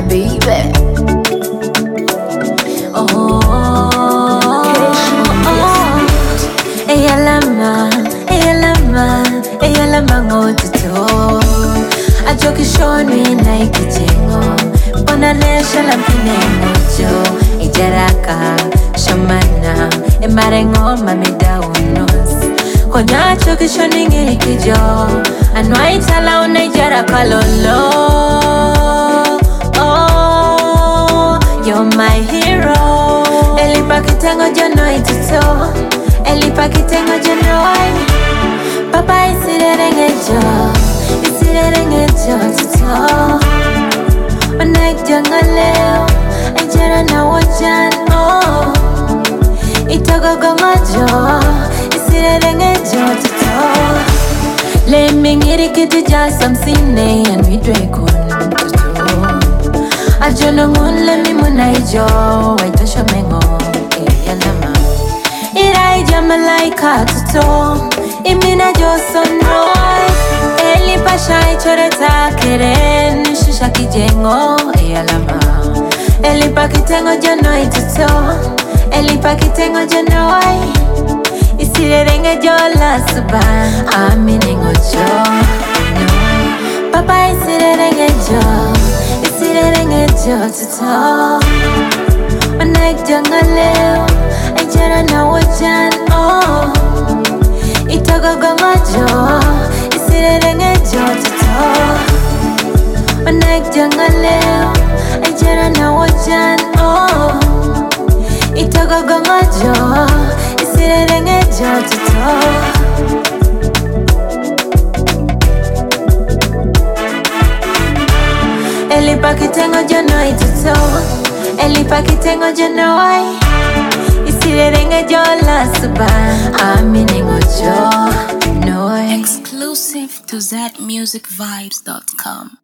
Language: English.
baby. Oh, eyalama ngotito. Ajoki shoni na ikijengo. Bona nesha la mpine mojo. Ijaraka, shamana, emarengo mamida unos. Konya ajoki shoni ngiri kijo. Anwa itala una ijaraka lolo. Oh, you're my hero. Elipa kitengo jono itito. Elipa kitengo jono ai. Papa isirerengejo tito. Onaijonga leo Ejera na wajan oh. Itogogongojo isirerengejo tito. Le mingiri kitija samsine Anwidwe kun tito. Ajono ngunle mimunaijo Waitosho mengo eyalama. Iraija malaika tito. Imina josonoi. Elipa shai choreta keren. Shisha kijengo eyalama. Elipa kitengo jonoi tito. Elipa kitengo jonoi. Isirerenge jola suba. Aminengo jo noi. Papa isirerenge jo. Isirerenge jo tito. Onaijonga leo Ejera na wajan oh. Itogogongojo isirerengejo tito. Onaijonga leo Ejera na wajan oh. Itogogongojo isirerengejo tito. Elipa kitengo jonoi tito. Elipa kitengo jonoi. Isirerengejo la suba. Aminengo jo noi. Exclusive to ZMusicVibes.com.